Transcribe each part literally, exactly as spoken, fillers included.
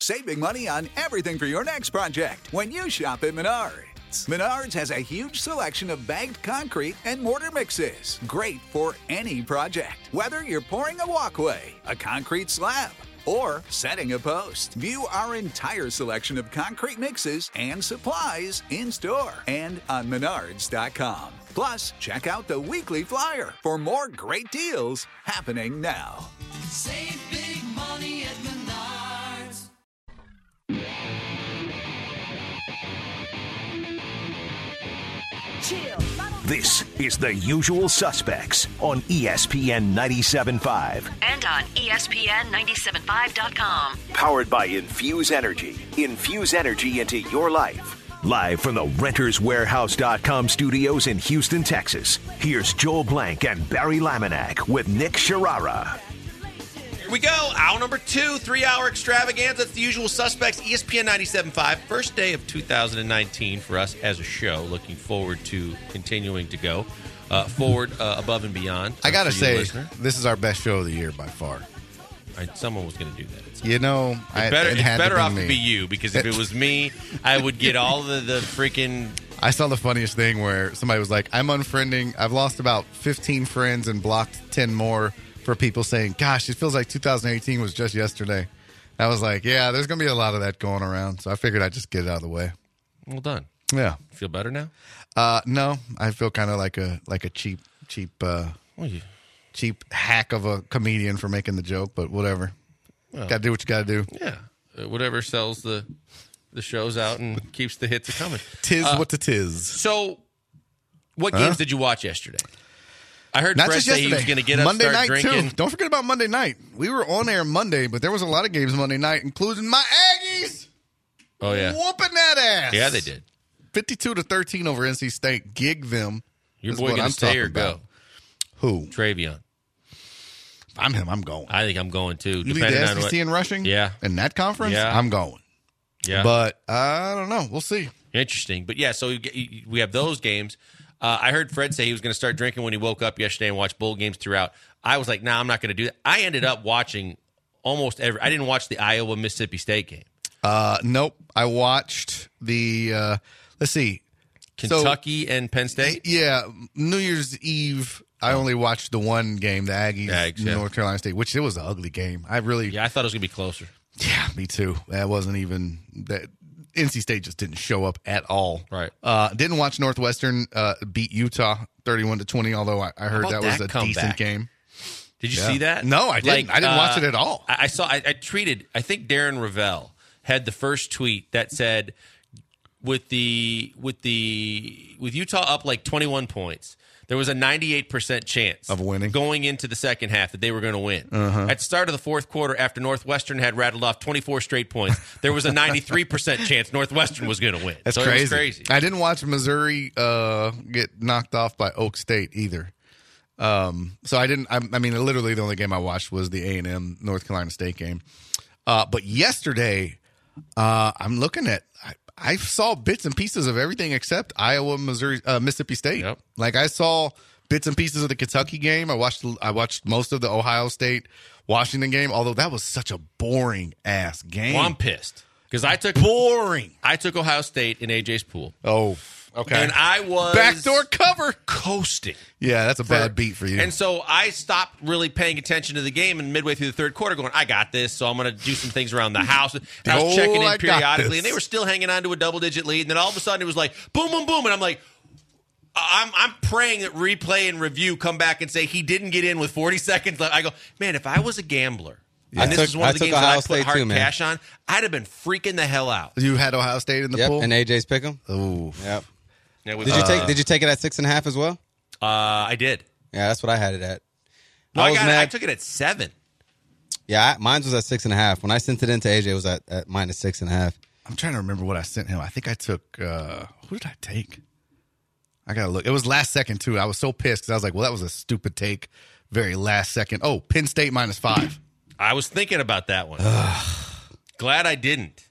saving money on everything for your next project when you shop at Menards. Menards has a huge selection of bagged concrete and mortar mixes. Great for any project. Whether you're pouring a walkway, a concrete slab, or setting a post. View our entire selection of concrete mixes and supplies in-store and on menards dot com. Plus, check out the weekly flyer for more great deals happening now. Save big money at Menards. This is The Usual Suspects on E S P N ninety-seven point five. And on E S P N ninety-seven point five dot com. Powered by Infuse Energy. Infuse energy into your life. Live from the Renters Warehouse dot com studios in Houston, Texas. Here's Joel Blank and Barry Laminack with Nick Sharara. Here we go. Hour number two, three-hour extravaganza. It's The Usual Suspects, E S P N ninety-seven point five. First day of two thousand nineteen for us as a show. Looking forward to continuing to go uh, forward, uh, above and beyond. I got to say, listener. this is our best show of the year by far. I, someone was going to do that. You know, It's I, better, it it's had better to be off me. to be you, because if it was me, I would get all the, the freaking... I saw the funniest thing where somebody was like, I'm unfriending. I've lost about fifteen friends and blocked ten more for people saying, gosh, it feels like two thousand eighteen was just yesterday. I was like, yeah, there's going to be a lot of that going around. So I figured I'd just get it out of the way. Well done. Yeah. Feel better now? Uh, no, I feel kind of like a like a cheap, cheap, uh, Well, you, cheap hack of a comedian for making the joke, but whatever. Well, Got to do what you got to do. yeah. Uh, whatever sells the the shows out and keeps the hits coming. Tis Uh, what it is. So, what Huh? games did you watch yesterday? I heard Not Fred just say yesterday. he was going to get up, Monday start night drinking. too. Don't forget about Monday night. We were on air Monday, but there was a lot of games Monday night, including my Aggies. Oh, yeah. Whooping that ass. Yeah, they did. fifty-two to thirteen over N C State. Gig them. Your is boy what going I'm to stay talking or about. go? Who? Travion. If I'm him, I'm going. I think I'm going too. You lead depending the on S E C what- in rushing? Yeah. In that conference? Yeah. I'm going. Yeah. But I don't know. We'll see. Interesting. But yeah, so you get- you- we have those games. Uh, I heard Fred say he was going to start drinking when he woke up yesterday and watch bowl games throughout. I was like, nah, I'm not going to do that. I ended up watching almost every. I didn't watch the Iowa Mississippi State game. Uh, nope. I watched the, uh, let's see. Kentucky So, and Penn State? Yeah. New Year's Eve, I only watched the one game, the Aggies, Aggies, yeah. North Carolina State, which it was an ugly game. I really, Yeah, I thought it was going to be closer. yeah, me too. That wasn't even, that N C State just didn't show up at all. Right. Uh, didn't watch Northwestern uh, beat Utah thirty-one to twenty, although I, I heard about that was that a comeback? decent game. Did you Yeah. see that? No, I didn't. I didn't watch it at all. I, I saw. I, I tweeted. I think Darren Ravel had the first tweet that said, "With the with the with Utah up like twenty-one points, there was a ninety-eight percent chance Of winning? going into the second half that they were going to win. Uh-huh. At the start of the fourth quarter, after Northwestern had rattled off twenty-four straight points, there was a ninety-three percent chance Northwestern was going to win. That's so crazy. It was crazy. I didn't watch Missouri uh, get knocked off by Oak State either. Um, so I didn't. I, I mean, literally the only game I watched was the A and M North Carolina State game. Uh, but yesterday, uh, I'm looking at. I, I saw bits and pieces of everything except Iowa, Missouri, uh, Mississippi State. Yep. Like I saw bits and pieces of the Kentucky game. I watched. I watched most of the Ohio State Washington game. Although that was such a boring ass game. Well, I'm pissed because I took boring. I took Ohio State in A J's pool. Oh, okay. And I was backdoor cover. coasting. Yeah, that's a for- bad beat for you. And so I stopped really paying attention to the game, and midway through the third quarter, going, I got this, so I'm going to do some things around the house. And I was Oh, checking I in got periodically, this. and they were still hanging on to a double-digit lead. And then all of a sudden, it was like, boom, boom, boom. And I'm like, I'm, I'm praying that replay and review come back and say he didn't get in with forty seconds left. I go, man, if I was a gambler, I and this took- is one I of the took games that I Ohio put State hard too, man. cash on, I'd have been freaking the hell out. You had Ohio State in the Yep, pool? and A J's pick 'em. Ooh. Yep. Yeah, we- Did you uh, take Did you take it at six and a half as well? Uh, I did. Yeah, that's what I had it at. No, I, was got it. I mad. took it at seven. Yeah, I, mine was at six and a half. When I sent it into A J, it was at, at minus six and a half. I'm trying to remember what I sent him. I think I took, uh, who did I take? I got to look. It was last second, too. I was so pissed because I was like, well, that was a stupid take. Very last second. Oh, Penn State minus five. I was thinking about that one. Glad I didn't.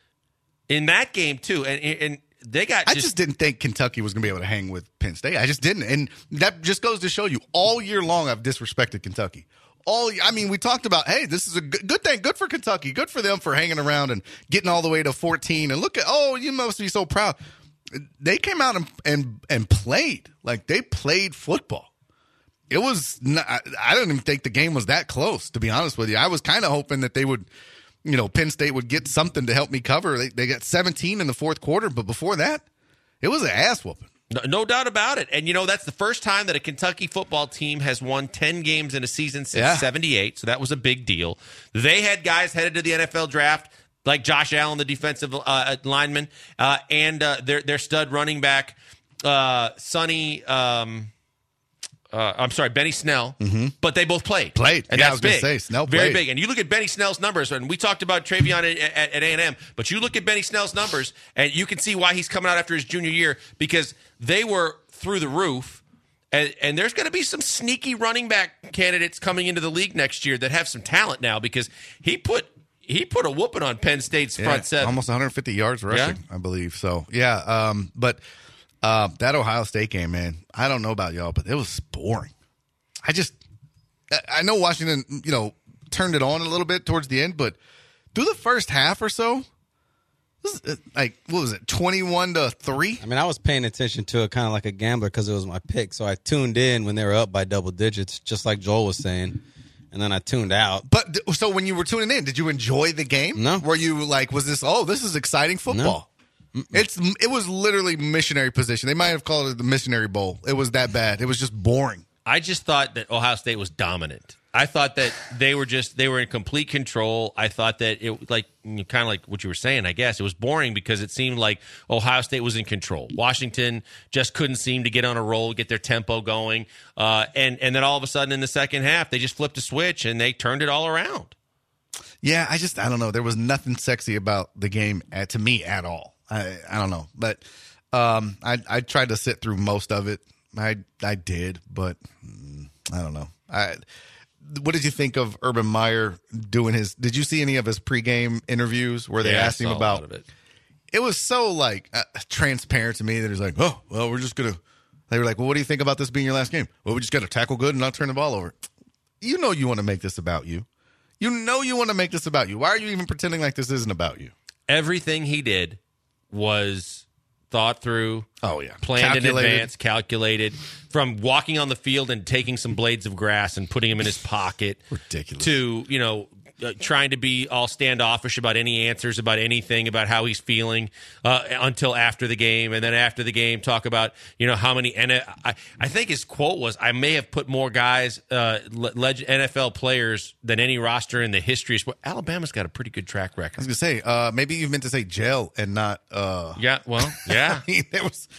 In that game, too, and, and they got I just, just didn't think Kentucky was going to be able to hang with Penn State. I just didn't. And that just goes to show you, all year long I've disrespected Kentucky. all I mean, we talked about, hey, this is a good, good thing. Good for Kentucky. Good for them for hanging around and getting all the way to fourteen. And look at, oh, you must be so proud. They came out and and, and played. Like, they played football. It was not, I don't even think the game was that close, to be honest with you. I was kind of hoping that they would, you know, Penn State would get something to help me cover. They, they got seventeen in the fourth quarter, but before that, it was an ass whooping. No, no doubt about it. And, you know, that's the first time that a Kentucky football team has won ten games in a season since Yeah. seventy-eight, so that was a big deal. They had guys headed to the N F L draft, like Josh Allen, the defensive uh, lineman, uh, and uh, their, their stud running back, uh, Sonny um, – Uh, I'm sorry, Benny Snell, mm-hmm. but they both played. Played. And yeah, that's I was going to big. say, Snell Very played. big. And you look at Benny Snell's numbers, and we talked about Travion at, at, at A and M, but you look at Benny Snell's numbers, and you can see why he's coming out after his junior year, because they were through the roof, and, and there's going to be some sneaky running back candidates coming into the league next year that have some talent now, because he put he put a whooping on Penn State's Yeah, front seven. almost one hundred fifty yards rushing, Yeah? I believe. So, yeah, um, but uh, that Ohio State game, man, I don't know about y'all, but it was boring. I just, I know Washington, you know, turned it on a little bit towards the end, but through the first half or so, this is, like, what was it, twenty-one to three? I mean, I was paying attention to it kind of like a gambler because it was my pick. So I tuned in when they were up by double digits, just like Joel was saying. And then I tuned out. But, so when you were tuning in, did you enjoy the game? No. Were you like, was this, oh, this is exciting football? No. It's It was literally missionary position. They might have called it the missionary bowl. It was that bad. It was just boring. I just thought that Ohio State was dominant. I thought that they were just they were in complete control. I thought that it like kind of like what you were saying. I guess it was boring because it seemed like Ohio State was in control. Washington just couldn't seem to get on a roll, get their tempo going, uh, and and then all of a sudden in the second half they just flipped a switch and they turned it all around. Yeah, I just I don't know. There was nothing sexy about the game at, to me at all. I I don't know, but um, I I tried to sit through most of it. I I did, but mm, I don't know. I what did you think of Urban Meyer doing his? Did you see any of his pregame interviews where they Yeah, I asked him saw a about lot of it? It was so like uh, transparent to me that he's like, oh well, we're just gonna. They were like, well, what do you think about this being your last game? Well, we just got to tackle good and not turn the ball over. You know you want to make this about you. You know you want to make this about you. Why are you even pretending like this isn't about you? Everything he did was thought through. Oh, yeah. Planned Calculated. in advance, calculated. From walking on the field and taking some blades of grass and putting them in his pocket. Ridiculous. To, you know, uh, trying to be all standoffish about any answers, about anything, about how he's feeling uh, until after the game. And then after the game, talk about, you know, how many. And I, I think his quote was, I may have put more guys, uh, leg- N F L players than any roster in the history of sport. Alabama's got a pretty good track I record. was gonna say, uh, maybe you meant to say jail and not. Uh, Yeah, well, yeah. I mean, there was.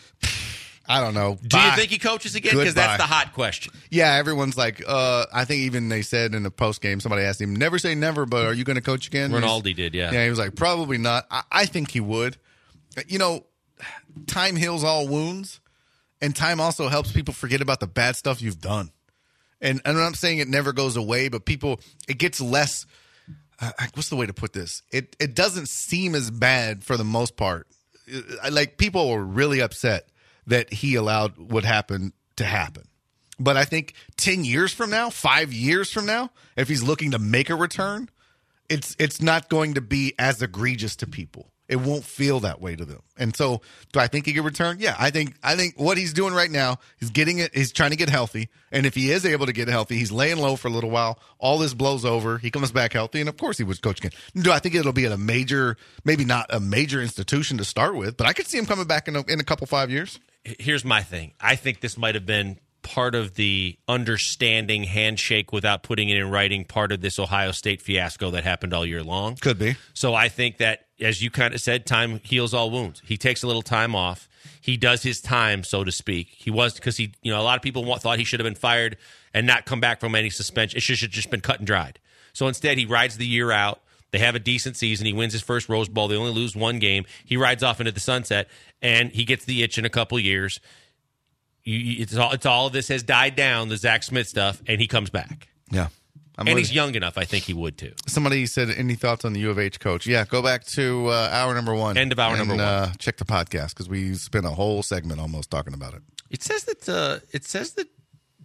I don't know. Do you Bye. think he coaches again? Because that's Goodbye. the hot question. Yeah, everyone's like, uh, I think even they said in the post game, somebody asked him, never say never, but are you going to coach again? Rinaldi He's- did, yeah. Yeah, he was like, probably not. I, I think he would. You know, time heals all wounds, and time also helps people forget about the bad stuff you've done. And, and I'm not saying it never goes away, but people, it gets less. Uh, what's the way to put this? It it doesn't seem as bad for the most part. Uh, Like, people were really upset that he allowed what happened to happen. But I think ten years from now, five years from now, if he's looking to make a return, it's it's not going to be as egregious to people. It won't feel that way to them. And so, do I think he can return? Yeah, I think I think what he's doing right now is getting it. He's trying to get healthy, and if he is able to get healthy, he's laying low for a little while. All this blows over. He comes back healthy, and of course, he was coaching again. Do I think it'll be at a major, maybe not a major institution to start with, but I could see him coming back in a, in a couple five years. Here's my thing. I think this might have been part of the understanding handshake without putting it in writing, part of this Ohio State fiasco that happened all year long. Could be. So I think that, as you kind of said, time heals all wounds. He takes a little time off. He does his time, so to speak. He was, because he, you know, a lot of people want, thought he should have been fired and not come back from any suspension. It should have just been cut and dried. So instead, he rides the year out. They have a decent season. He wins his first Rose Bowl. They only lose one game. He rides off into the sunset, and he gets the itch in a couple years. You, you, it's all. It's all of this has died down, the Zach Smith stuff, and he comes back. Yeah. I'm and with he's you. young enough. I think he would too. Somebody said, any thoughts on the U of H coach? Yeah, go back to uh, hour number one. End of hour and, number one. Uh, check the podcast because we spent a whole segment almost talking about it. It says that. Uh, it says that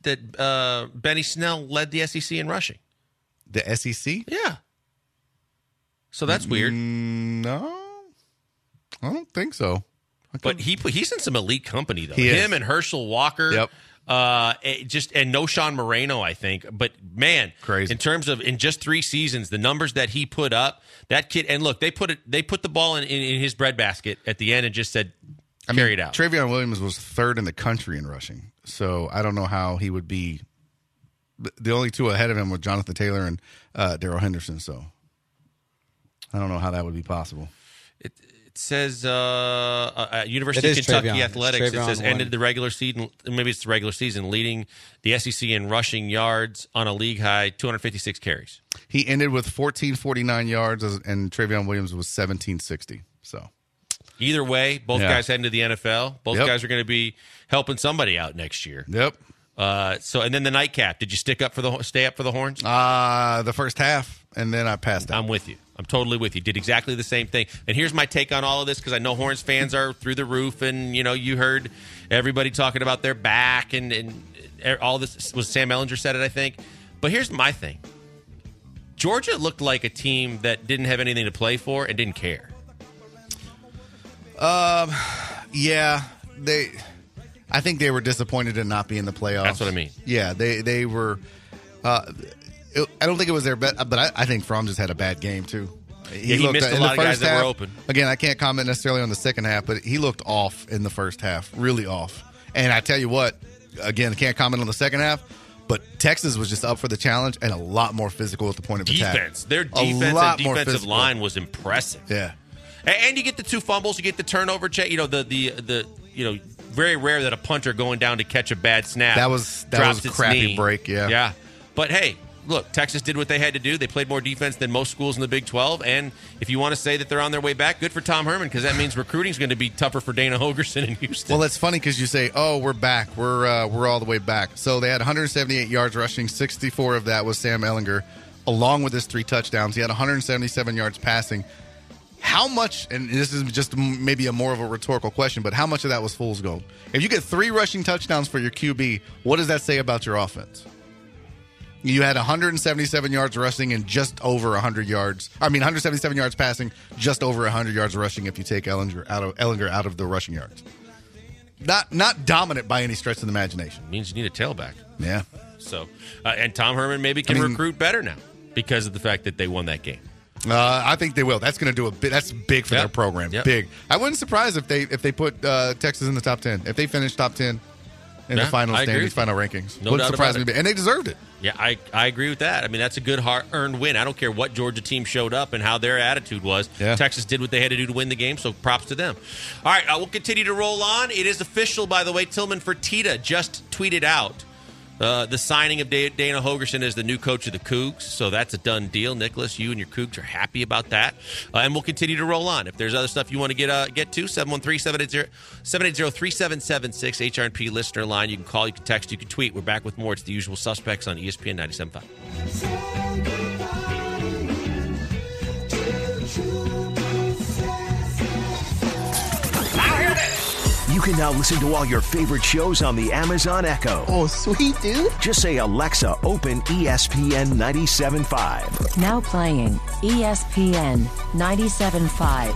that uh, Benny Snell led the S E C in rushing. The S E C? Yeah. So that's weird. Mm, no, I don't think so. But he he's in some elite company though. He Him is. and Herschel Walker. Yep. Uh, it just and no Sean Moreno, I think. But man, Crazy. in terms of in just three seasons, the numbers that he put up, that kid. And look, they put it. They put the ball in, in, in his breadbasket at the end and just said, I carry mean, it out. Travion Williams was third in the country in rushing, so I don't know how he would be. The only two ahead of him were Jonathan Taylor and uh, Darrell Henderson. So I don't know how that would be possible. It, it says uh, uh, University It of is Kentucky Travion. Athletics. It's It Travion says ended Williams. the regular season. Maybe it's the regular season, leading the S E C in rushing yards on a league high two hundred fifty-six carries. He ended with fourteen forty-nine yards, as- and Travion Williams was seventeen sixty. So Either way, both Yeah. guys heading to the N F L. Both Yep. guys are going to be helping somebody out next year. yep. Uh, so and then the nightcap. Did you stick up for the stay up for the horns? Uh the first half, and then I passed out. I'm with you. I'm totally with you. Did exactly the same thing. And here's my take on all of this because I know Horns fans are through the roof, and you know you heard everybody talking about their back and and all this. Was Sam Ellinger said it, I think. But here's my thing. Georgia looked like a team that didn't have anything to play for and didn't care. Um, yeah, they. I think they were disappointed to not be in the playoffs. That's what I mean. Yeah, they they were. Uh, it, I don't think it was their best, but I, I think Fromm just had a bad game too. Yeah, he missed a in lot the of guys first that were half- open. Again, I can't comment necessarily on the second half, but he looked off in the first half, really off. And I tell you what, again, I can't comment on the second half, but Texas was just up for the challenge and a lot more physical at the point of attack. Defense. Their A defense lot and more defensive physical. line was impressive. Yeah. And, and you get the two fumbles, you get the turnover check. You know the the the you know very rare that a punter going down to catch a bad snap. That was- that drops was a its crappy knee. break, yeah. Yeah, but hey, look, Texas did what they had to do. They played more defense than most schools in the Big twelve. And if you want to say that they're on their way back, good for Tom Herman because that means recruiting is going to be tougher for Dana Holgerson in Houston. Well, it's funny because you say, "Oh, we're back. We're uh, we're all the way back." So they had one hundred seventy-eight yards rushing. sixty-four of that was Sam Ellinger, along with his three touchdowns. He had one hundred seventy-seven yards passing. How much? And this is just maybe a more of a rhetorical question, but how much of that was fool's gold? If you get three rushing touchdowns for your Q B, what does that say about your offense? You had one hundred seventy-seven yards rushing and just over one hundred yards. I mean, one hundred seventy-seven yards passing, just over one hundred yards rushing. If you take Ellinger out of Ellinger out of the rushing yards, not not dominant by any stretch of the imagination. means you need a tailback. Yeah, So, uh, and Tom Herman maybe can I mean- recruit better now because of the fact that they won that game. uh, I think they will. That's going to do a bit. That's big for Yep. their program. Yep. Big. I wouldn't surprise if they if they put uh, Texas in the top ten. If they finish top ten in Yeah, the final I agree standings, with you. final rankings, No wouldn't doubt surprise about me. it. And they deserved it. Yeah, I, I agree with that. I mean, that's a good hard-earned win. I don't care what Georgia team showed up and how their attitude was. Yeah. Texas did what they had to do to win the game, so props to them. All right, uh, we'll continue to roll on. It is official, by the way. Tillman Fertitta just tweeted out uh, the signing of Da- Dana Holgerson as the new coach of the Cougs, so that's a done deal. Nicholas, you and your Cougs are happy about that. Uh, and we'll continue to roll on. If there's other stuff you want to get uh, get to, seven one three, seven eight zero, three seven seven six, H R and P listener line. You can call, you can text, you can tweet. We're back with more. It's The Usual Suspects on E S P N ninety-seven point five. You can now listen to all your favorite shows on the Amazon Echo. Oh, sweet, dude. Just say, Alexa, open E S P N ninety-seven point five. Now playing E S P N ninety-seven point five.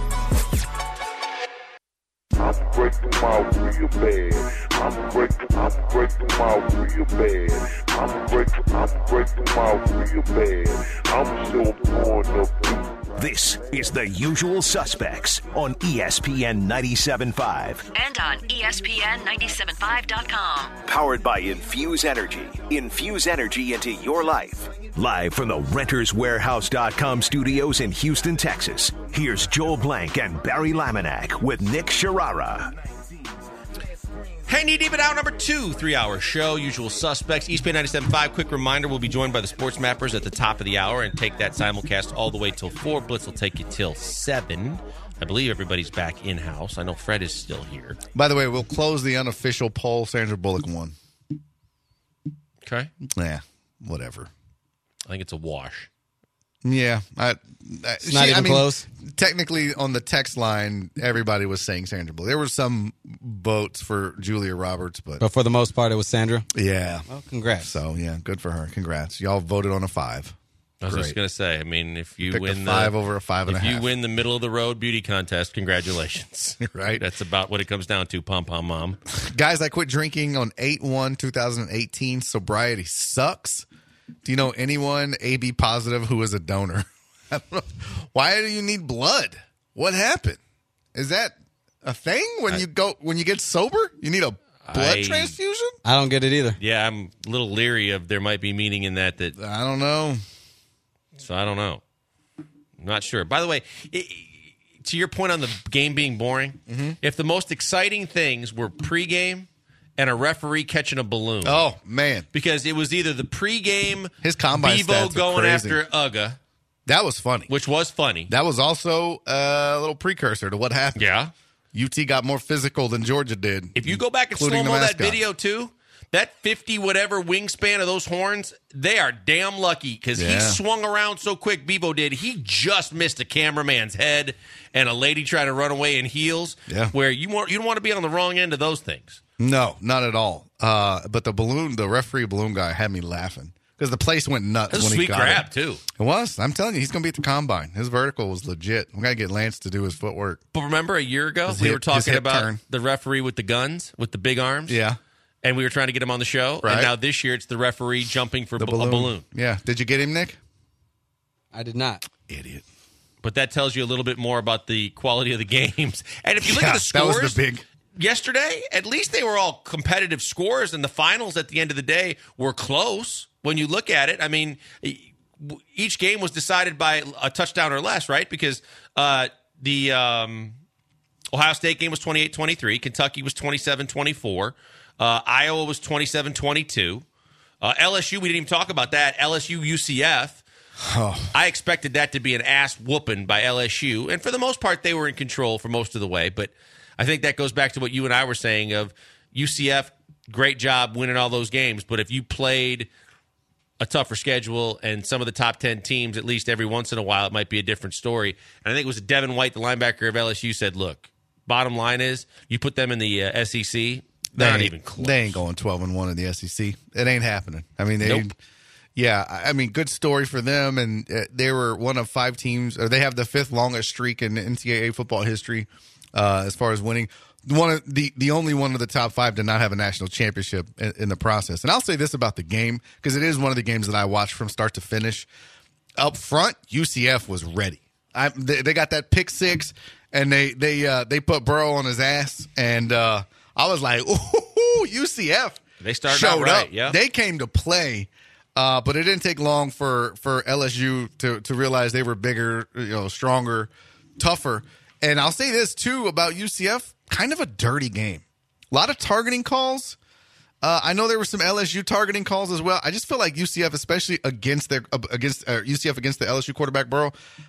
I'm breaking my real bad. I'm breaking, I'm breaking my real bad. I'm breaking, I'm breaking my real bad. I'm still going up. This is The Usual Suspects on E S P N ninety-seven point five. And on E S P N ninety-seven five dot com. Powered by Infuse Energy. Infuse energy into your life. Live from the Renters Warehouse dot com studios in Houston, Texas. Here's Joel Blank and Barry Laminack with Nick Sharara. Hey, Knee Deep at Hour number two, three-hour show, Usual Suspects, E S P N ninety-seven point five. Quick reminder, we'll be joined by the Sports Mappers at the top of the hour and take that simulcast all the way till four. Blitz will take you till seven. I believe everybody's back in-house. I know Fred is still here. By the way, we'll close the unofficial poll. Sandra Bullock won. Okay. Yeah, whatever. I think it's a wash. Yeah, I, I, It's not even I mean, close. Technically, on the text line, everybody was saying Sandra Bullock. There were some votes for Julia Roberts, but But for the most part, it was Sandra. yeah. Well, congrats. So yeah, good for her. Congrats. Y'all voted on a five. I was Great. just going to say, I mean, if you Picked win a five the, over a five and if a you half. win the middle of the road beauty contest, congratulations. Right. That's about what it comes down to, pom pom mom. Guys, I quit drinking on eight one twenty eighteen. Sobriety sucks. Do you know anyone A B positive who is a donor? I don't know. Why do you need blood? What happened? Is that a thing when I, you go when you get sober? You need a blood I, transfusion? I don't get it either. Yeah, I'm a little leery of there might be meaning in that. That I don't know. So I don't know. I'm not sure. By the way, it, to your point on the game being boring, mm-hmm. if the most exciting things were pregame and a referee catching a balloon. Oh, man. Because it was either the pregame His combine Bevo stats are going crazy. after Uga. That was funny. Which was funny. That was also a little precursor to what happened. Yeah. U T got more physical than Georgia did. If you go back and including slow-mo the that mascot. video, too, that fifty-whatever wingspan of those horns, they are damn lucky because he Yeah. swung around so quick, Bevo did. He just missed a cameraman's head and a lady trying to run away in heels Yeah. where you, want, you don't want to be on the wrong end of those things. No, not at all. Uh, but the balloon, the referee balloon guy had me laughing because the place went nuts That was when a he sweet got grab, it. too. It was. I'm telling you, he's going to be at the combine. His vertical was legit. We got to get Lance to do his footwork. But remember a year ago, His we hip- were his talking hip about turn. the referee with the guns, with the big arms? Yeah. And we were trying to get him on the show. Right. And now this year, it's the referee jumping for The b- balloon. a balloon. Yeah. Did you get him, Nick? I did not. Idiot. But that tells you a little bit more about the quality of the games. And if you look Yeah, at the scores that was the big. yesterday, at least they were all competitive scores, and the finals at the end of the day were close. When you look at it, I mean, each game was decided by a touchdown or less, right? Because uh, the um, Ohio State game was twenty-eight twenty-three. Kentucky was twenty-seven twenty-four. Uh, Iowa was twenty-seven twenty-two. Uh, L S U, we didn't even talk about that. L S U U C F. Oh. I expected that to be an ass whooping by L S U. And for the most part, they were in control for most of the way. But I think that goes back to what you and I were saying of U C F, great job winning all those games. But if you played a tougher schedule and some of the top ten teams, at least every once in a while, it might be a different story. And I think it was Devin White, the linebacker of L S U, said, look, bottom line is you put them in the uh, S E C, they're not ain't- even close. They ain't going twelve and one in the S E C. It ain't happening. I mean, they. Nope. Yeah, I I mean, good story for them, and uh, they were one of five teams, or they have the fifth longest streak in N C double A football history uh, as far as winning. One of the the only one of the top five to not have a national championship in, in the process. And I'll say this about the game because it is one of the games that I watched from start to finish. Up front, U C F was ready. I, they, they got that pick six, and they they uh, they put Burrow on his ass, and uh, I was like, ooh, U C F. They started showed out right, up. yeah. They came to play. Uh, but it didn't take long for, for L S U to, to realize they were bigger, you know, stronger, tougher. And I'll say this, too, about U C F, kind of a dirty game. A lot of targeting calls. Uh, I know there were some L S U targeting calls as well. I just feel like U C F, especially against their against uh, U C F against the L S U quarterback Burrow,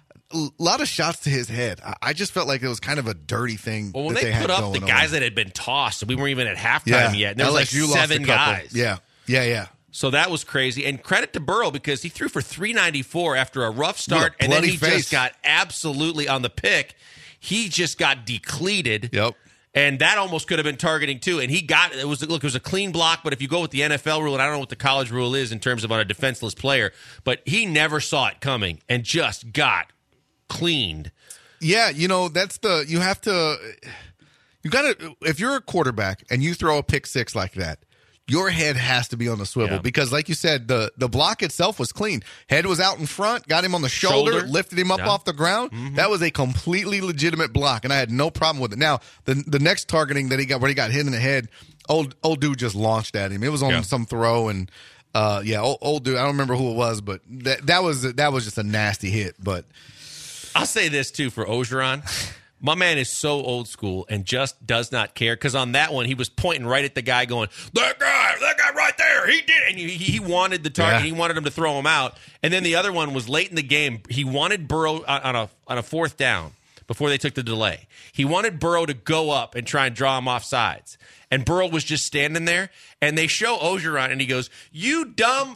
a lot of shots to his head. I, I just felt like it was kind of a dirty thing. Well, when that they, they, had put up the going guys on. that had been tossed, we weren't even at halftime yeah. yet. And there was L like S U lost a seven couple. guys. Yeah, yeah, yeah. So that was crazy. And credit to Burrow because he threw for three ninety-four after a rough start, With a and then bloody he face. just got absolutely on the pick. He just got depleted. Yep. And that almost could have been targeting too. And he got it was look, it was a clean block, but if you go with the N F L rule, and I don't know what the college rule is in terms of on a defenseless player, but he never saw it coming and just got cleaned. Yeah, you know, that's the you have to you got to if you're a quarterback and you throw a pick six like that, your head has to be on the swivel Yeah. because like you said, the the block itself was clean. Head was out in front, got him on the shoulder, Shoulder. lifted him up Yeah. off the ground. That was a completely legitimate block and I had no problem with it. Now, the the next targeting that he got where he got hit in the head, old old dude just launched at him. It was on Yeah. some throw and uh, yeah, old, old dude, I don't remember who it was, but that that was that was just a nasty hit, but I'll say this too for Ogeron. My man is so old school and just does not care because on that one he was pointing right at the guy, going, "That guy, that guy right there, he did it." And he, he wanted the target, Yeah. he wanted him to throw him out. And then the other one was late in the game. He wanted Burrow on, on a on a fourth down before they took the delay. He wanted Burrow to go up and try and draw him off sides. And Burrow was just standing there. And they show Ogeron, and he goes, "You dumb." F-.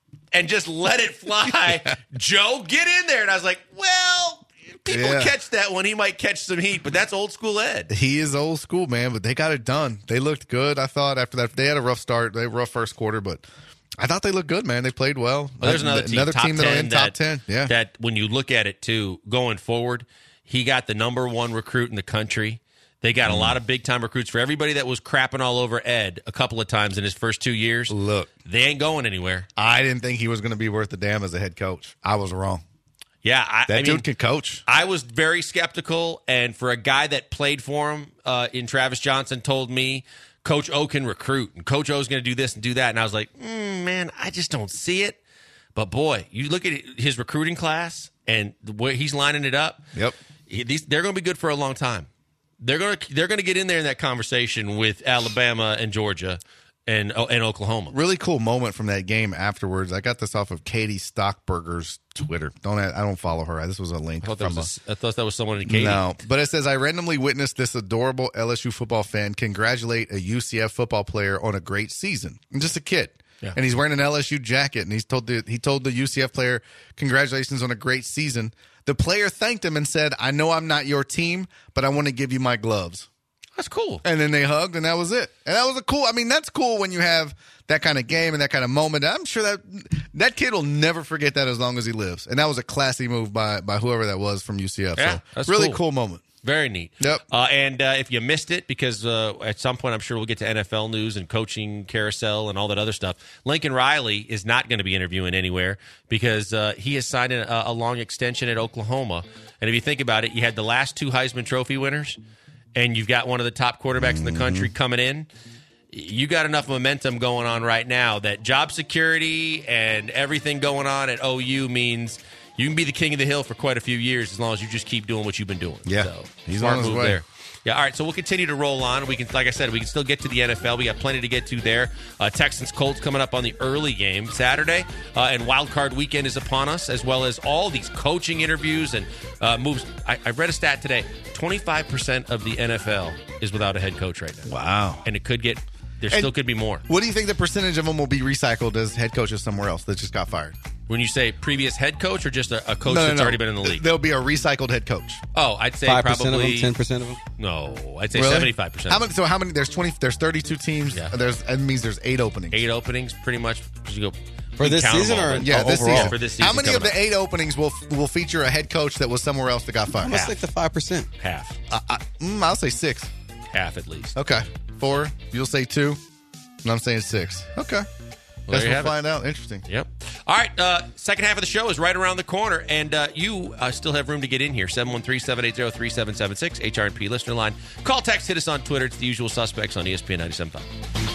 and just let it fly. Joe, get in there. And I was like, well, people Yeah. catch that one. He might catch some heat, but that's old school Ed. He is old school, man, but they got it done. They looked good, I thought, after that. They had a rough start. They had a rough first quarter, but I thought they looked good, man. They played well. Well, there's another team, another top team that'll ten end top that, ten. Yeah. That when you look at it, too, going forward, he got the number one recruit in the country. They got Mm. a lot of big-time recruits. For everybody that was crapping all over Ed a couple of times in his first two years, Look, they ain't going anywhere. I didn't think he was going to be worth the damn as a head coach. I was wrong. Yeah, I, That I dude mean, can coach. I was very skeptical, and for a guy that played for him uh, in Travis Johnson told me Coach O can recruit, and Coach O's going to do this and do that, and I was like, mm, man, I just don't see it. But, boy, you look at his recruiting class and the way he's lining it up. Yep. He, these, they're going to be good for a long time. They're going to they're going to get in there in that conversation with Alabama and Georgia and and Oklahoma. Really cool moment from that game afterwards. I got this off of Katie Stockburger's Twitter. Don't I don't follow her. This was a link I thought, that from was a, a, I thought that was someone in Katie. No, but it says, I randomly witnessed this adorable L S U football fan congratulate a U C F football player on a great season. And just a kid. Yeah. And he's wearing an L S U jacket, and he's told the, he told the U C F player, congratulations on a great season. The player thanked him and said, I know I'm not your team, but I want to give you my gloves. That's cool. And then they hugged, and that was it. And that was a cool, I mean, that's cool when you have that kind of game and that kind of moment. I'm sure that that kid will never forget that as long as he lives. And that was a classy move by by whoever that was from U C F. Yeah, so that's really cool. cool moment. Very neat. Yep. Uh, and uh, if you missed it, because uh, at some point I'm sure we'll get to N F L news and coaching carousel and all that other stuff, Lincoln Riley is not going to be interviewing anywhere because uh, he has signed a, a long extension at Oklahoma. And if you think about it, you had the last two Heisman Trophy winners, and you've got one of the top quarterbacks in the country coming in. You got enough momentum going on right now that job security and everything going on at O U means you can be the king of the hill for quite a few years as long as you just keep doing what you've been doing. Yeah. So, He's smart on his move way. there. Yeah, all right, so we'll continue to roll on. We can, like I said, we can still get to the N F L. We got plenty to get to there. Uh, Texans Colts coming up on the early game Saturday, uh, and Wild Card Weekend is upon us, as well as all these coaching interviews and uh, moves. I, I read a stat today: twenty-five percent of the N F L is without a head coach right now. Wow. And it could get. There And still could be more. What do you think the percentage of them will be recycled as head coaches somewhere else that just got fired? When you say previous head coach or just a, a coach No, no, that's no. already been in the league? There'll be a recycled head coach. Oh, I'd say Five percent of probably them, ten percent of them. No, I'd say Really? seventy-five percent. How many? So how many? There's twenty. There's thirty-two teams. Yeah. There's that means there's eight openings. Eight openings, pretty much. You go For you this count them season all, or- but- Yeah, Oh, this overall. season. For this season How many of coming the eight openings will will feature a head coach that was somewhere else that got fired? Almost Half. like the five percent. half, Uh, I, mm, I'll say six. half at least. Okay, four. You'll say two, and I'm saying six. Okay. Well, Guess there you we'll have it. find out. Interesting. Yep. All right. Uh, second half of the show is right around the corner, and uh, you uh, still have room to get in here. seven one three, seven eight zero, three seven seven six, H R and P listener line. Call, text, hit us on Twitter. It's the usual suspects on E S P N ninety-seven point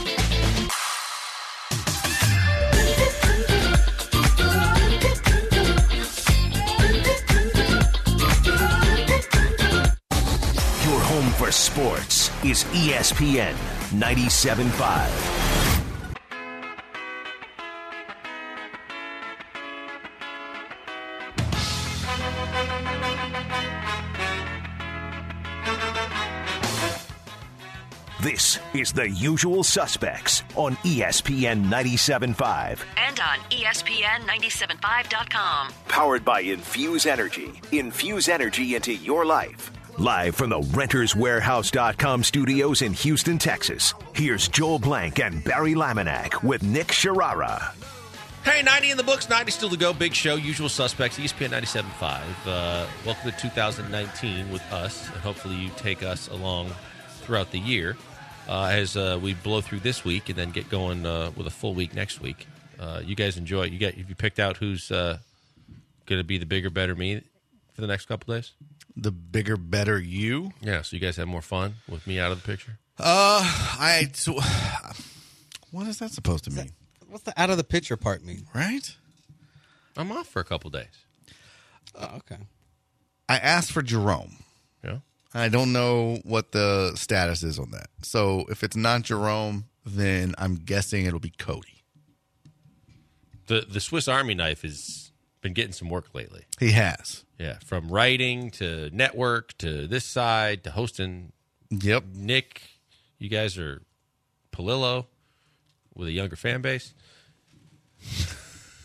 five. Your home for sports is E S P N ninety-seven point five. This is The Usual Suspects on E S P N ninety-seven point five. And on E S P N ninety-seven point five dot com. Powered by Infuse Energy. Infuse energy into your life. Live from the Renters Warehouse dot com studios in Houston, Texas. Here's Joel Blank and Barry Laminack with Nick Sharara. Hey, ninety in the books, ninety still to go. Big show, usual suspects, E S P N ninety-seven point five. Uh, welcome to two thousand nineteen with us, and hopefully you take us along throughout the year uh, as uh, we blow through this week and then get going uh, with a full week next week. Uh, you guys enjoy it. You get, have you picked out who's uh, going to be the bigger, better me for the next couple days? The bigger, better you. Yeah, so you guys have more fun with me out of the picture? Uh, I. So, what is that supposed to mean? What's the out of the picture part mean? Right? I'm off for a couple days. Oh, okay. I asked for Jerome. Yeah. I don't know what the status is on that. So if it's not Jerome, then I'm guessing it'll be Cody. The the Swiss Army knife has been getting some work lately. He has. Yeah, from writing to network to this side to hosting. Yep. Nick, you guys are Palillo with a younger fan base.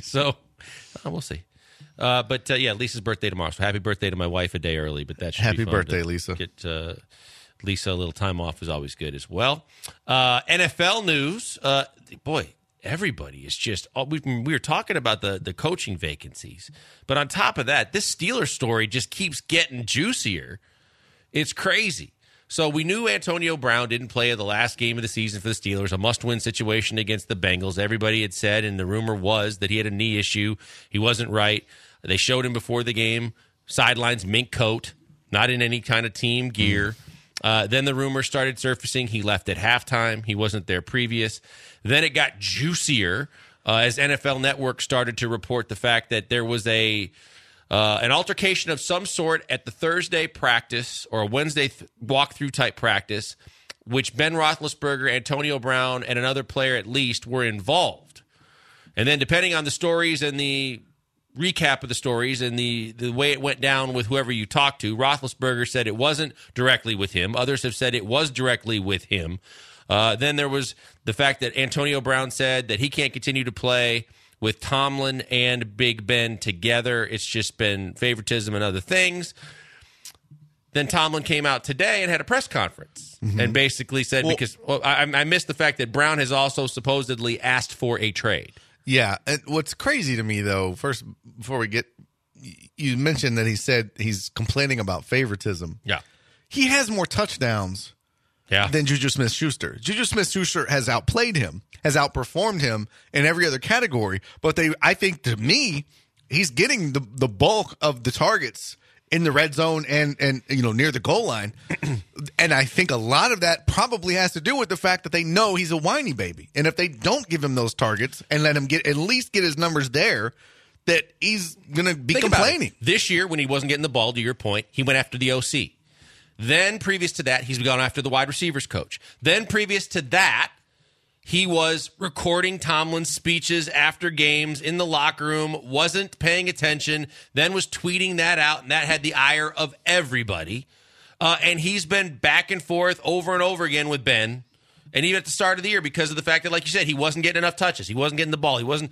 So uh, we'll see. Uh, but uh, yeah, Lisa's birthday tomorrow. So happy birthday to my wife a day early. But that should Happy be fun birthday, to Lisa. Get uh, Lisa a little time off is always good as well. Uh, N F L news. Uh, boy, everybody is just. Oh, we, we were talking about the the coaching vacancies, but on top of that, this Steelers story just keeps getting juicier. It's crazy. So we knew Antonio Brown didn't play the last game of the season for the Steelers, a must-win situation against the Bengals. Everybody had said, and the rumor was that he had a knee issue. He wasn't right. They showed him before the game, sidelines, mink coat, not in any kind of team gear. Uh, then the rumor started surfacing. He left at halftime. He wasn't there previous. Then it got juicier uh, as N F L Network started to report the fact that there was a uh, an altercation of some sort at the Thursday practice or a Wednesday th- walkthrough type practice, which Ben Roethlisberger, Antonio Brown, and another player at least were involved. And then depending on the stories and the recap of the stories and the, the way it went down with whoever you talked to, Roethlisberger said it wasn't directly with him. Others have said it was directly with him. Uh, then there was the fact that Antonio Brown said that he can't continue to play with Tomlin and Big Ben together. It's just been favoritism and other things. Then Tomlin came out today and had a press conference mm-hmm. and basically said, well, because well, I, I missed the fact that Brown has also supposedly asked for a trade. Yeah. And what's crazy to me, though, first, before we get, you mentioned that he said he's complaining about favoritism. Yeah. He has more touchdowns yeah. than Juju Smith-Schuster. Juju Smith-Schuster has outplayed him, has outperformed him in every other category. But they, I think, to me, he's getting the, the bulk of the targets in the red zone and, and you know, near the goal line. And I think a lot of that probably has to do with the fact that they know he's a whiny baby. And if they don't give him those targets and let him get at least get his numbers there, that he's going to be Think complaining. This year, when he wasn't getting the ball, to your point, he went after the O C. Then previous to that, he's gone after the wide receivers coach. Then previous to that, he was recording Tomlin's speeches after games in the locker room, wasn't paying attention, then was tweeting that out, and that had the ire of everybody. Uh, and he's been back and forth over and over again with Ben, and even at the start of the year because of the fact that, like you said, he wasn't getting enough touches. He wasn't getting the ball. He wasn't.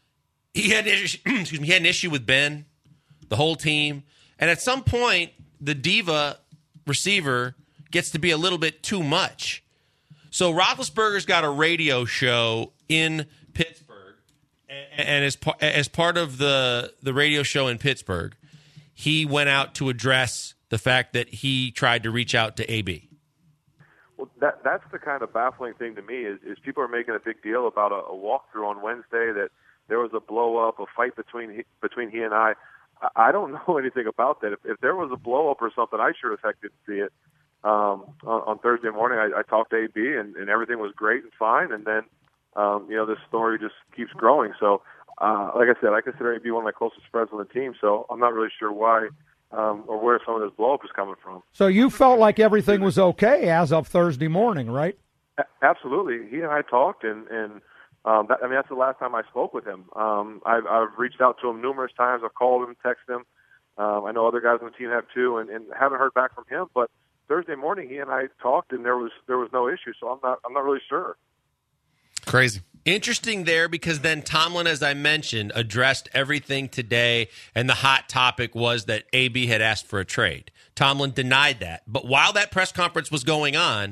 He had an issue, excuse me, he had an issue with Ben, the whole team, and at some point, the diva receiver gets to be a little bit too much. So Roethlisberger's got a radio show in Pittsburgh, and, and as, par- as part of the, the radio show in Pittsburgh, he went out to address the fact that he tried to reach out to A B. Well, that that's the kind of baffling thing to me is, is people are making a big deal about a, a walkthrough on Wednesday that there was a blow-up, a fight between he, between he and I. I don't know anything about that. If, if there was a blow-up or something, I sure as heck didn't see it. Um, on, on Thursday morning, I, I talked to A B, and, and everything was great and fine. And then, um, you know, this story just keeps growing. So, uh, like I said, I consider A B one of my closest friends on the team, so I'm not really sure why um, or where some of this blow-up is coming from. So you felt like everything was okay as of Thursday morning, right? A- absolutely. He and I talked, and, and um, that, I mean, that's the last time I spoke with him. Um, I've, I've reached out to him numerous times. I've called him, texted him. Um, I know other guys on the team have too, and, and haven't heard back from him. But Thursday morning, he and I talked, and there was there was no issue. So I'm not I'm not really sure. Crazy. Interesting there because then Tomlin, as I mentioned, addressed everything today, and the hot topic was that A B had asked for a trade. Tomlin denied that. But while that press conference was going on,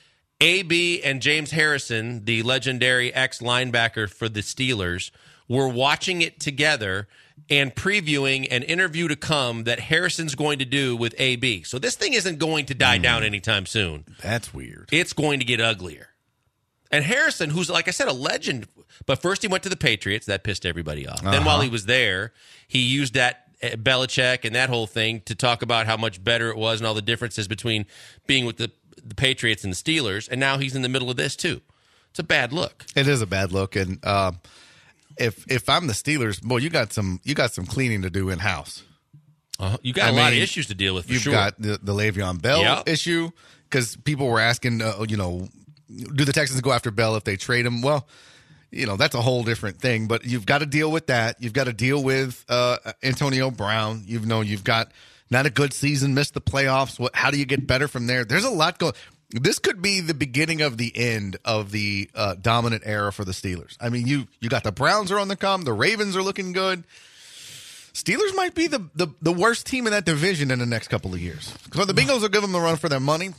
A B and James Harrison, the legendary ex-linebacker for the Steelers, were watching it together and previewing an interview to come that Harrison's going to do with A B. So this thing isn't going to die mm. down anytime soon. That's weird. It's going to get uglier. And Harrison, who's, like I said, a legend, but first he went to the Patriots. That pissed everybody off. Uh-huh. Then while he was there, he used that uh, Belichick and that whole thing to talk about how much better it was and all the differences between being with the, the Patriots and the Steelers. And now he's in the middle of this, too. It's a bad look. It is a bad look. And uh, if if I'm the Steelers, boy, you got some you got some cleaning to do in-house. Uh-huh. You got I a mean, lot of issues to deal with, for you've sure. You've got the, the Le'Veon Bell yep. issue because people were asking, uh, you know, do the Texans go after Bell if they trade him? Well, you know, that's a whole different thing. But you've got to deal with that. You've got to deal with uh, Antonio Brown. You know, you've got not a good season, missed the playoffs. What? How do you get better from there? There's a lot going. this could be the beginning of the end of the uh, dominant era for the Steelers. I mean, you you got the Browns are on the come. The Ravens are looking good. Steelers might be the, the, the worst team in that division in the next couple of years. Because the Bengals will give them the run for their money.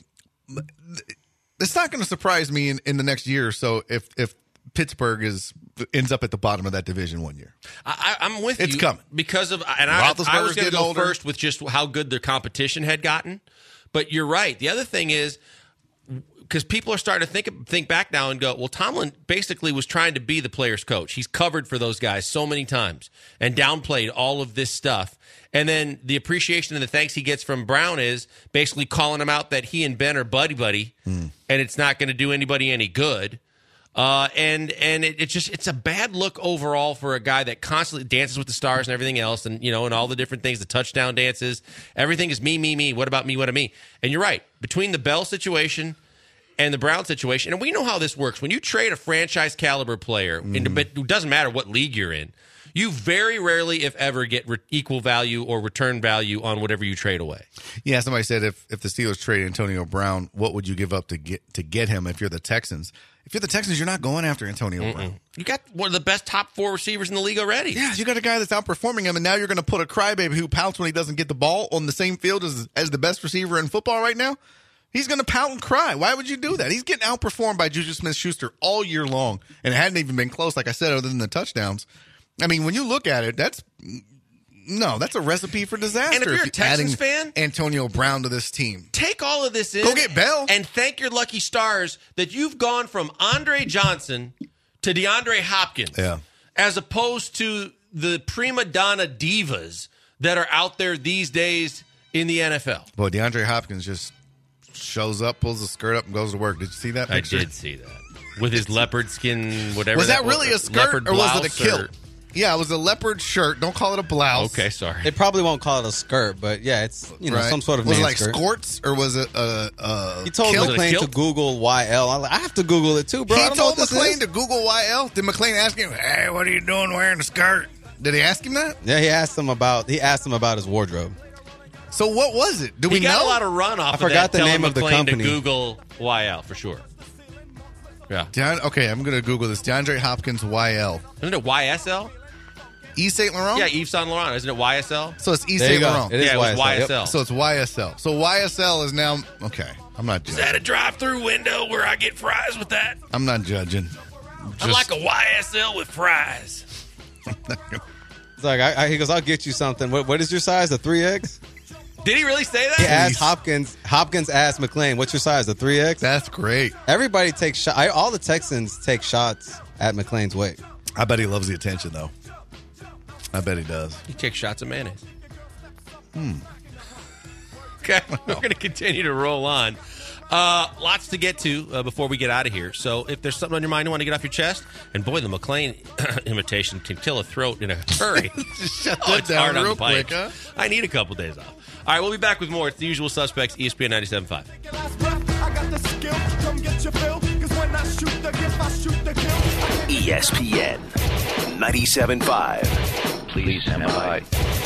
It's not going to surprise me in, in the next year or so if if Pittsburgh is ends up at the bottom of that division one year. I, I'm with it's you. It's coming. Because of, and I, I was going to go older. first with just how good their competition had gotten. But you're right. The other thing is, because people are starting to think think back now and go, well, Tomlin basically was trying to be the player's coach. He's covered for those guys so many times and downplayed all of this stuff. And then the appreciation and the thanks he gets from Brown is basically calling him out that he and Ben are buddy-buddy, mm. and it's not going to do anybody any good. Uh, and and it, it's just it's a bad look overall for a guy that constantly dances with the stars and everything else, and you know, and all the different things, the touchdown dances, everything is me, me, me. What about me? What about me? And you're right, between the Bell situation and the Brown situation, and we know how this works. When you trade a franchise caliber player, mm. into, it doesn't matter what league you're in, you very rarely, if ever, get re- equal value or return value on whatever you trade away. Yeah, somebody said if if the Steelers trade Antonio Brown, what would you give up to get to get him? If you're the Texans, if you're the Texans, you're not going after Antonio Mm-mm. Brown. You got one of the best top four receivers in the league already. Yeah, you got a guy that's outperforming him, and now you're going to put a crybaby who pouts when he doesn't get the ball on the same field as as the best receiver in football right now. He's going to pout and cry. Why would you do that? He's getting outperformed by Juju Smith-Schuster all year long, and it hadn't even been close, like I said, other than the touchdowns. I mean, when you look at it, that's no, that's a recipe for disaster. And if you're a Texans fan, Antonio Brown to this team, take all of this in. Go get Bell and thank your lucky stars that you've gone from Andre Johnson to DeAndre Hopkins, yeah. as opposed to the prima donna divas that are out there these days in the N F L. Boy, DeAndre Hopkins just shows up, pulls the skirt up, and goes to work. Did you see that picture? I did see that. With his leopard skin, whatever. Was that, that really was, a skirt or was it a kilt? Or... Yeah, it was a leopard shirt. Don't call it a blouse. Okay, sorry. They probably won't call it a skirt, but yeah, it's you know right. some sort of was man it like skirt. skirts or was it a? a he told kilt? McClain to Google Y L. I, like, I have to Google it too, bro. He I don't know told what this McClain is. to Google Y L. Did McClain ask him, "Hey, what are you doing wearing a skirt?" Did he ask him that? Yeah, he asked him about. He asked him about his wardrobe. So what was it? Do we he got know? a lot of run off I of forgot that, the name McClain of the company. To Google Y L for sure. Yeah. De- okay, I'm going to Google this. DeAndre Hopkins Y L. Isn't it Y S L? Yves Saint Laurent? Yeah, Yves Saint Laurent. Isn't it Y S L? So it's Yves There you Saint go. Laurent. It is yeah, it was Y S L. Y S L. Yep. So it's Y S L. So Y S L is now okay. I'm not Is judging. that a drive-through window where I get fries with that? I'm not judging. I like a Y S L with fries. It's like I, I, he goes, "I'll get you something." What, what is your size? A three X? Did he really say that? He asked Hopkins. Hopkins asked McClain, "What's your size? A three X?" That's great. Everybody takes shots. All the Texans take shots at McClain's weight. I bet he loves the attention, though. I bet he does. He takes shots of mayonnaise. Hmm. Okay, we're going to continue to roll on. Uh, lots to get to uh, before we get out of here. So if there's something on your mind you want to get off your chest, and boy, the McClain imitation can kill a throat in a hurry. Just shut oh, that it's down hard on real the pipes. quick, huh? I need a couple days off. All right, we'll be back with more. It's the usual suspects, E S P N ninety-seven point five. E S P N ninety-seven point five. Please stand by.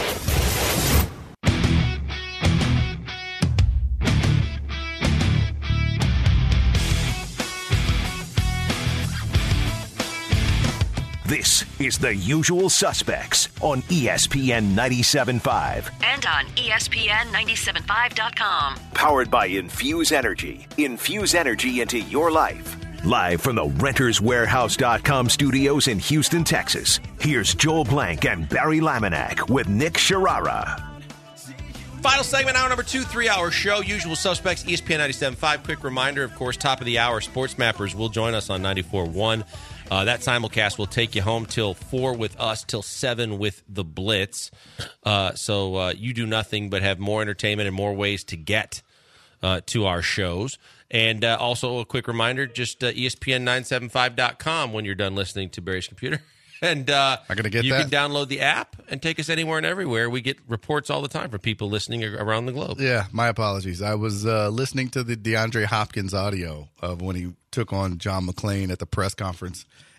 This is The Usual Suspects on E S P N ninety-seven point five. And on E S P N ninety-seven point five dot com. Powered by Infuse Energy. Infuse energy into your life. Live from the Renters Warehouse dot com studios in Houston, Texas. Here's Joel Blank and Barry Laminack with Nick Sharara. Final segment, hour number two, three-hour show. Usual Suspects, E S P N ninety-seven point five. Quick reminder, of course, top of the hour, Sports Mappers will join us on ninety-four point one. Uh, that simulcast will take you home till four with us, till seven with the Blitz. Uh, so uh, you do nothing but have more entertainment and more ways to get uh, to our shows. And uh, also a quick reminder, just uh, E S P N nine seven five dot com when you're done listening to Barry's computer. And uh, I gotta get you that? can download the app and take us anywhere and everywhere. We get reports all the time from people listening around the globe. Yeah, my apologies. I was uh, listening to the DeAndre Hopkins audio of when he took on John McClain at the press conference,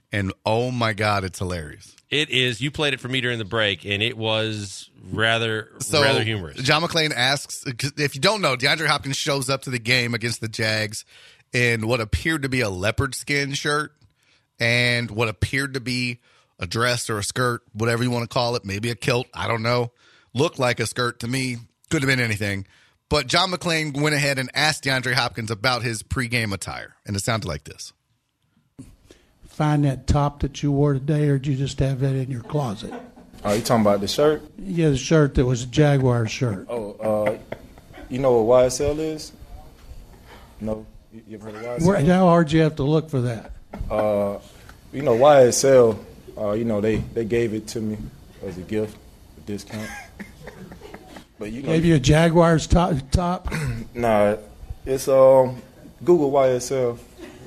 And oh my God, it's hilarious. It is. You played it for me during the break, and it was rather So, rather humorous. John McClain asks, if you don't know, DeAndre Hopkins shows up to the game against the Jags in what appeared to be a leopard skin shirt and what appeared to be a dress or a skirt, whatever you want to call it, maybe a kilt, I don't know. Looked like a skirt to me, could have been anything. But John McClain went ahead and asked DeAndre Hopkins about his pregame attire, and it sounded like this. Find that top that you wore today, or did you just have that in your closet? Oh, you talking about the shirt? Yeah, the shirt that was a Jaguar shirt. Oh, uh, you know what Y S L is? No? You you ever heard of Y S L? Where, how hard you have to look for that? Uh, you know, Y S L, uh, you know, they, they gave it to me as a gift, a discount. But you know, Gave you a Jaguars top? top? Nah, it's um, Google Y S L.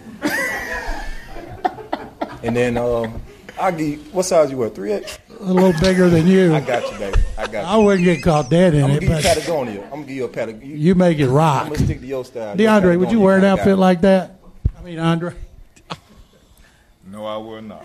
And then uh, I'll give you, what size you wear, three X? A little bigger than you. I got you, baby. I got you. I wouldn't get caught dead in I'm it. going to give you But Patagonia. I'm going to give you a Patagonia. you make it rock. I'm going to stick to your style. DeAndre, would you wear an Patagonia outfit kinda like that? I mean, Andre. No, I will not.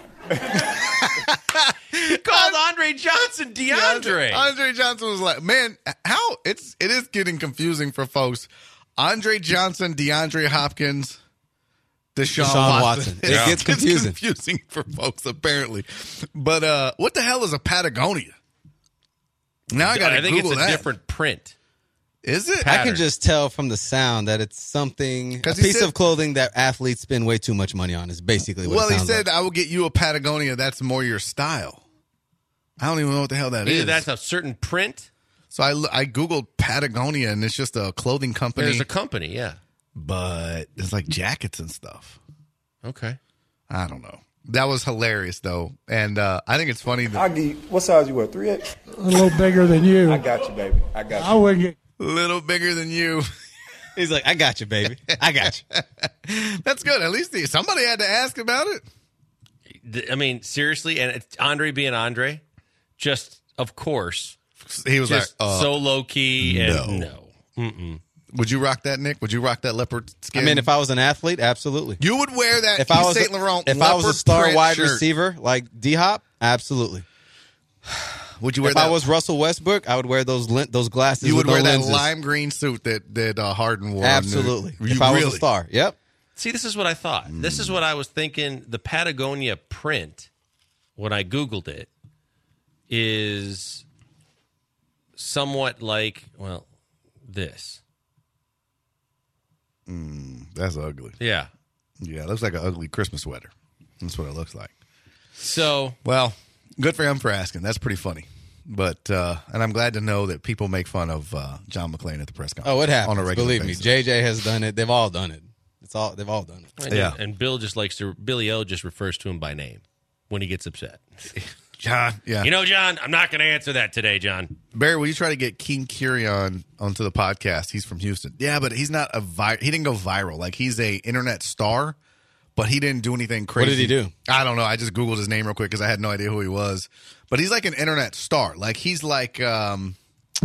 He called Andre Johnson DeAndre. Andre Johnson was like, man, how it's it is getting confusing for folks. Andre Johnson, DeAndre Hopkins, Deshaun, Deshaun Watson. Watson. It It's- gets confusing. It's confusing for folks, apparently. But uh, what the hell is a Patagonia? Now I got to I think Google it's a that. different print. Is it? I can just tell from the sound that it's something, a 'Cause he piece said- of clothing that athletes spend way too much money on is basically what Well, it he sounds said, like. I will get you a Patagonia. That's more your style. I don't even know what the hell that is. Either that's a certain print. So I, I Googled Patagonia, and it's just a clothing company. There's a company, yeah. But there's like jackets and stuff. Okay. I don't know. That was hilarious, though. And uh, I think it's funny that I'll give you, what size you wear, three X? A little bigger than you. I got you, baby. I got you. I wouldn't get. a little bigger than you. He's like, I got you, baby. I got you. That's good. At least the, somebody had to ask about it. I mean, seriously, and it's Andre being Andre, just, of course, He was just like, uh, so low-key no. and no. Mm-mm. Would you rock that, Nick? Would you rock that leopard skin? I mean, if I was an athlete, absolutely. you would wear that If I was Saint a, Laurent if I was a leopard star print wide shirt, receiver like D Hop, absolutely. would you wear If that? I was Russell Westbrook, I would wear those lin- those glasses. you would with wear no that lenses. lime green suit that that uh, Harden wore. Absolutely. You If I was really? a star, yep. See, this is what I thought. This is what I was thinking. The Patagonia print, when I Googled it, is somewhat like, well, this. Mm, that's ugly. Yeah. Yeah, it looks like an ugly Christmas sweater. That's what it looks like. So, Well, good for him for asking. That's pretty funny. But uh, and I'm glad to know that people make fun of uh, John McClain at the press conference. Oh, it happens. on a regular Believe basis. me, J J has done it. They've all done it. It's all they've all done it. and, Yeah. and Bill just likes to, Billy O just refers to him by name when he gets upset. John, yeah. You know, John, I'm not going to answer that today, John. Barry, will you try to get Keen Curie on onto the podcast? He's from Houston. Yeah, but he's not a vi- he didn't go viral. Like he's a internet star, but he didn't do anything crazy. What did he do? I don't know. I just Googled his name real quick because I had no idea who he was. But he's like an internet star. Like he's like um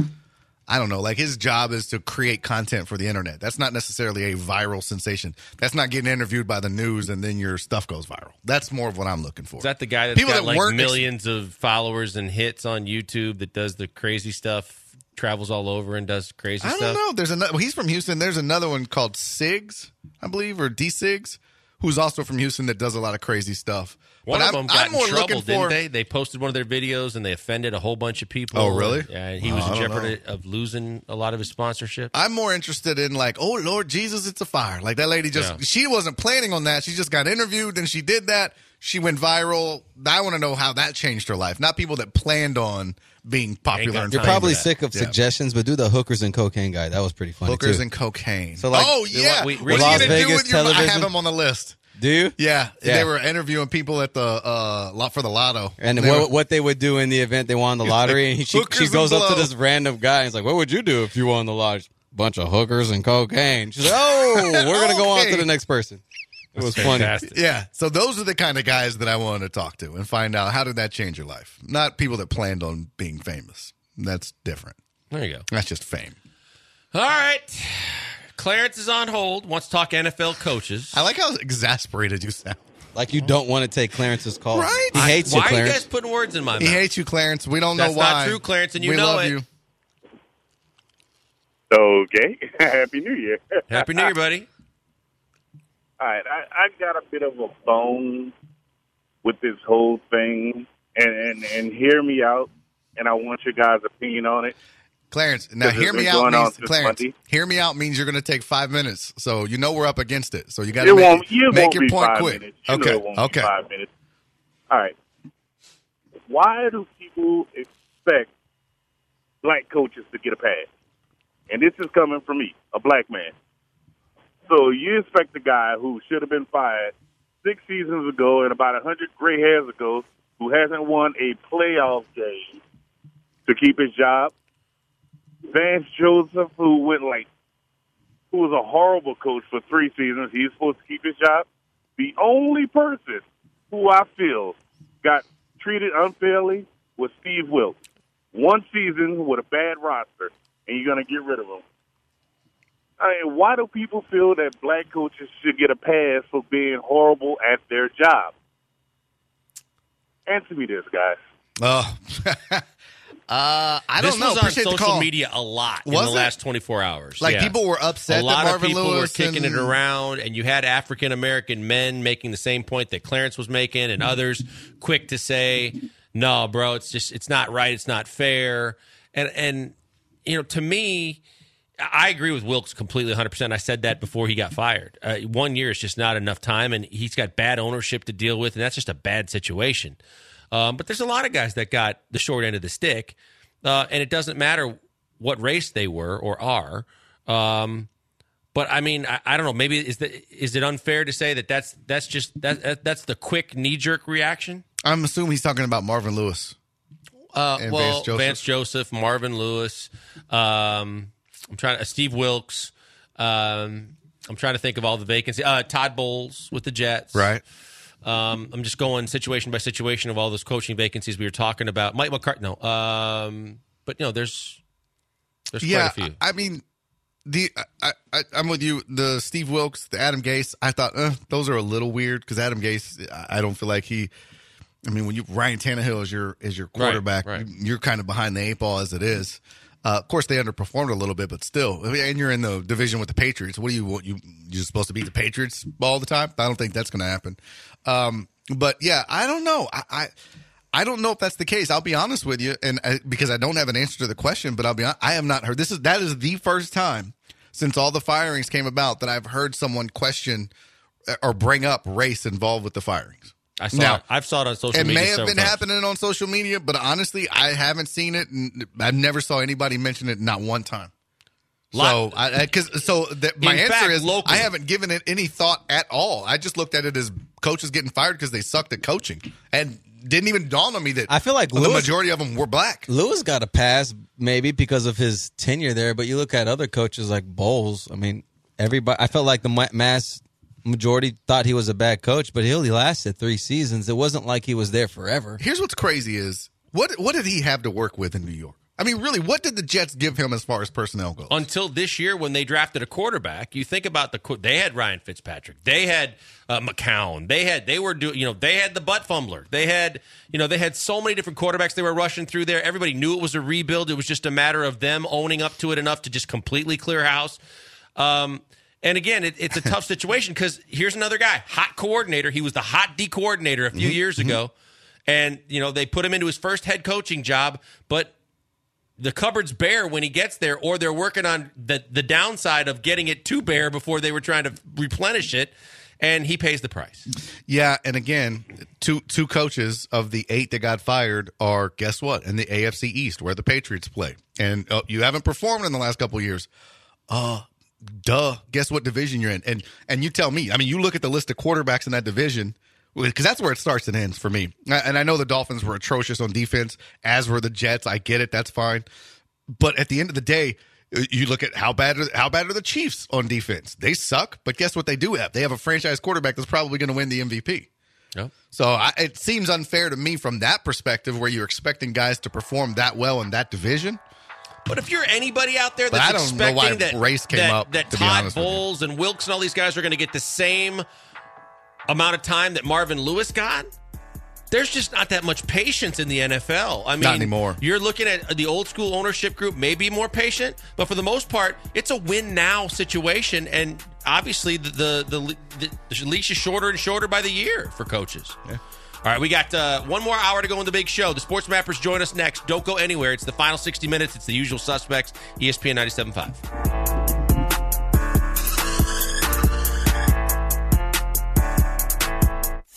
I don't know. Like his job is to create content for the internet. That's not necessarily a viral sensation. That's not getting interviewed by the news and then your stuff goes viral. That's more of what I'm looking for. Is that the guy that's People got that like weren't ex- millions of followers and hits on YouTube that does the crazy stuff, travels all over and does crazy I don't stuff? know. There's another. Well, he's from Houston. There's another one called Sigs, I believe, or D Sigs, who's also from Houston that does a lot of crazy stuff. One But of I'm- them got I'm more in trouble, looking didn't for- they? They posted one of their videos and they offended a whole bunch of people. Oh, really? Yeah, and he Oh, was in I don't jeopardy of losing a lot of his sponsorship. I'm more interested in like, oh Lord Jesus, it's a fire. Like that lady just Yeah. she wasn't planning on that. She just got interviewed and she did that. She went viral. I want to know how that changed her life. Not people that planned on being popular. And You're famous. probably sick of Yeah. suggestions, but do the hookers and cocaine guy. That was pretty funny Hookers too. and cocaine. So, like, oh the- yeah, we- what are you Las gonna do Vegas with your? I have television? him on the list. Do you? Yeah, Yeah. they were interviewing people at the uh lot for the lotto, And they what, were- what they would do in the event they won the lottery. And he, she, Hookers she and goes up to blow. this random guy and he's like, what would you do if you won the lottery? Bunch of hookers and cocaine. She's like, oh, we're going to go on to Okay. the next person. It was fantastic. funny. Yeah, so those are the kind of guys that I wanted to talk to and find out how did that change your life. Not people that planned on being famous. That's different. There you go. That's just fame. All right. Clarence is on hold. Wants to talk N F L coaches. I like how exasperated you sound. Like you don't want to take Clarence's call. Right? He hates Why you, are you Clarence. guys putting words in my mouth? He hates you, Clarence. We don't That's know why. not true, Clarence, and you we know love it. you. Okay. Happy New Year. Happy New Year, buddy. All right. I, I got a bit of a bone with this whole thing, and, and, and hear me out, and I want your guys' opinion on it. Clarence, now hear me out means Clarence. Hear me out means you're going to take five minutes, so you know we're up against it. So you got to make, won't, you make won't your be point five quick. Minutes. You Okay, know it won't okay. Be five minutes. All right. Why do people expect black coaches to get a pass? And this is coming from me, a black man. So you expect a guy who should have been fired six seasons ago and about a hundred gray hairs ago, who hasn't won a playoff game, to keep his job? Vance Joseph, who went like, who was a horrible coach for three seasons, he's supposed to keep his job. The only person who I feel got treated unfairly was Steve Wilkes. One season with a bad roster, and you're going to get rid of him. I mean, why do people feel that black coaches should get a pass for being horrible at their job? Answer me this, guys. Oh. Uh, I this don't know. was on Appreciate the social call. media a lot Was in the it? last twenty-four hours. Like Yeah. people were upset A lot that Marvin of people Lewis were kicking and- it around, and you had African American men making the same point that Clarence was making, and others quick to say, "No, bro, it's just it's not right. It's not fair." And and you know, to me, I agree with Wilkes completely, one hundred percent. I said that before he got fired. Uh, one year is just not enough time, and he's got bad ownership to deal with, and that's just a bad situation. Um, but there's a lot of guys that got the short end of the stick. Uh, and it doesn't matter what race they were or are. Um, but I mean, I, I don't know. Maybe is the, is it unfair to say that that's that's just that, that that's the quick knee jerk reaction? I'm assuming he's talking about Marvin Lewis. Uh, And well, Vance Joseph. Vance Joseph, Marvin Lewis. Um, I'm trying to uh, Steve Wilkes. Um, I'm trying to think of all the vacancies. Uh, Todd Bowles with the Jets. Right. Um, I'm just going situation by situation of all those coaching vacancies we were talking about. Mike McCarthy, no. Um, but, you know, there's there's yeah, quite a few. I, I mean, the I, I, I'm with you. The Steve Wilkes, the Adam Gase, I thought uh, those are a little weird because Adam Gase, I don't feel like he. I mean, when you Ryan Tannehill is your is your quarterback, Right, right. you're kind of behind the eight ball as it is. Uh, of course, they underperformed a little bit, but still, I mean, and you're in the division with the Patriots. What do you want? You you're supposed to beat the Patriots all the time? I don't think that's going to happen. Um, but yeah, I don't know. I, I I don't know if that's the case. I'll be honest with you, and I, because I don't have an answer to the question, but I'll be honest, I have not heard this is that is the first time since all the firings came about that I've heard someone question or bring up race involved with the firings. I saw Now, it. I've saw it on social It media. may have several been times. happening on social media, but honestly, I haven't seen it. And I never saw anybody mention it, not one time. So, I, cause, so the, my In answer fact, is locally- I haven't given it any thought at all. I just looked at it as coaches getting fired because they sucked at coaching, and didn't even dawn on me that I feel like the Lewis- majority of them were black. Lewis got a pass maybe because of his tenure there, but you look at other coaches like Bowles. I mean, everybody. I felt like the ma- mass majority thought he was a bad coach, but he only lasted three seasons. It wasn't like he was there forever. Here's what's crazy is what what did he have to work with in New York? I mean, really, what did the Jets give him as far as personnel goes? Until this year, when they drafted a quarterback, you think about the they had Ryan Fitzpatrick, they had uh, McCown, they had they were doing you know they had the butt fumbler, they had you know they had so many different quarterbacks they were rushing through there. Everybody knew it was a rebuild. It was just a matter of them owning up to it enough to just completely clear house. Um, and again, it, it's a tough situation because here's another guy, hot coordinator. He was the hot D coordinator a few Mm-hmm. years ago, and you know they put him into his first head coaching job, but the cupboard's bare when he gets there, or they're working on the the downside of getting it too bare before they were trying to replenish it, and he pays the price. Yeah, and again, two two coaches of the eight that got fired are, guess what, in the A F C East, where the Patriots play. And uh, you haven't performed in the last couple of years. Uh, duh. Guess what division you're in? And and you tell me. I mean, you look at the list of quarterbacks in that division, because that's where it starts and ends for me. And I know the Dolphins were atrocious on defense, as were the Jets. I get it. That's fine. But at the end of the day, you look at how bad are, how bad are the Chiefs on defense. They suck, but guess what they do have? They have a franchise quarterback that's probably going to win the M V P. Yep. So I, it seems unfair to me from that perspective, where you're expecting guys to perform that well in that division. But if you're anybody out there But that's I don't know expecting why that race came that, up, that to be Todd honest with you. Bowles and Wilkes and all these guys are going to get the same amount of time that Marvin Lewis got, there's just not that much patience in the N F L. I mean, Not anymore. You're looking at the old school ownership group, maybe more patient, but for the most part, it's a win now situation. And obviously, the the, the, the, the leash is shorter and shorter by the year for coaches. Yeah. All right, we got uh, one more hour to go in the big show. The Sports Mappers join us next. Don't go anywhere. It's the final sixty minutes. It's the usual suspects, E S P N ninety-seven point five.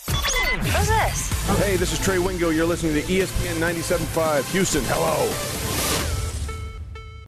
Who's this? Hey, this is Trey Wingo. You're listening to E S P N ninety-seven point five. Houston, hello.